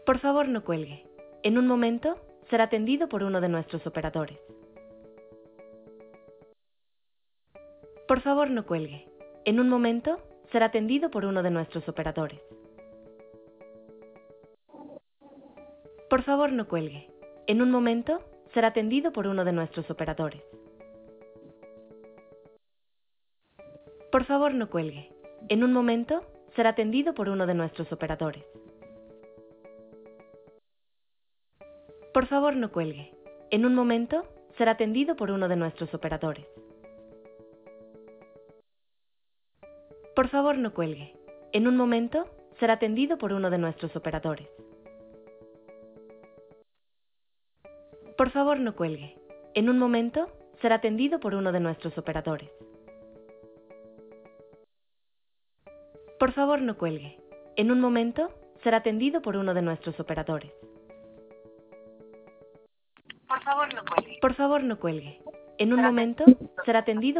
Por favor, no cuelgue. En un momento será atendido por uno de nuestros operadores. Por favor, no cuelgue. En un momento será atendido por uno de nuestros operadores. Por favor, no cuelgue. En un momento será atendido por uno de nuestros operadores. Por favor, no cuelgue. En un momento será atendido por uno de nuestros operadores. Por favor, no cuelgue. En un momento será atendido por uno de nuestros operadores. Por favor, no cuelgue. En un momento será atendido por uno de nuestros operadores. Por favor, no cuelgue. En un momento será atendido por uno de nuestros operadores. Por favor, no cuelgue. En un momento será atendido por uno de nuestros operadores. Por favor, no cuelgue. En un momento será atendido